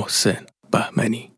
محسن بهمنی.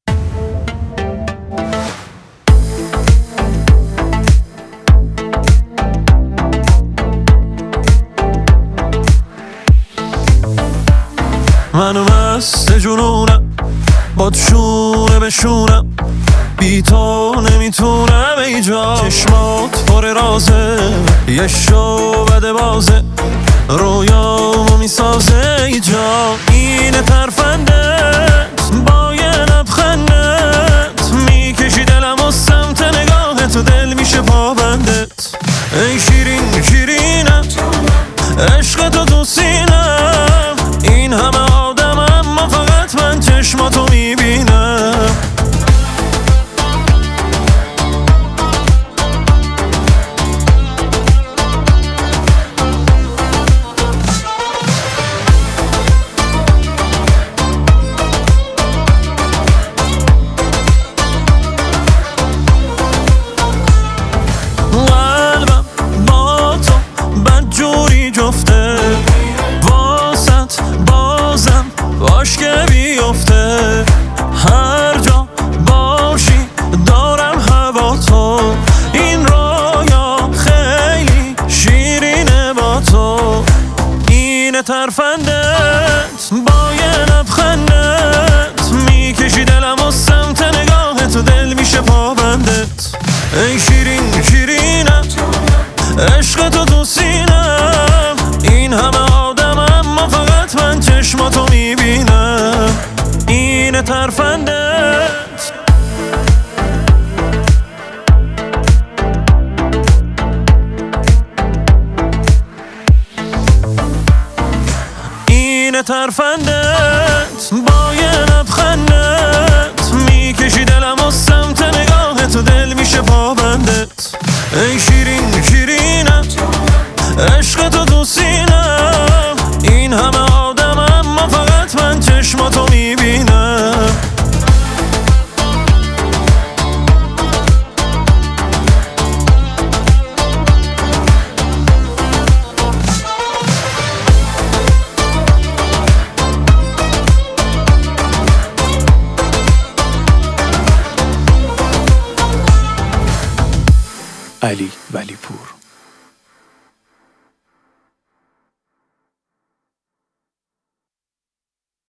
منو مست جنونم با شونه به شونم، بی تو نمیتونم ای جا. چشمات پر رازه، یه شو بده بازه، رویامو میسازه ای جا. اینه ترفندت با یه لبخندت، میکشی دلم و سمت نگاهت و دل میشه پابندت. ای شیرین شیرینم، عشق تو سینم، این همه آدم اما فقط من چشماتو میبینم. قلبم با تو بدجوری جفته، واسط بازم باش که بیفته. هر جا باشی دارم هوا تو، این رویا خیلی شیرینه با تو. اینه ترفندت با یه لبخندت، میکشی دلم و سمت نگاهت و دل میشه پابندت. ای شیرین شیرینم، عشق تو سینم، این همه آدم اما فقط من چشماتو میبینم. اینه ترفندت. اینه ترفندت با یه لبخندت، میکشی دلم و سمت نگاهت و دل میشه پابندت. ای شیرین شیرینم، عشق تو سینم، این همه آدم اما فقط من چشماتو میبینم. علی ولیپور.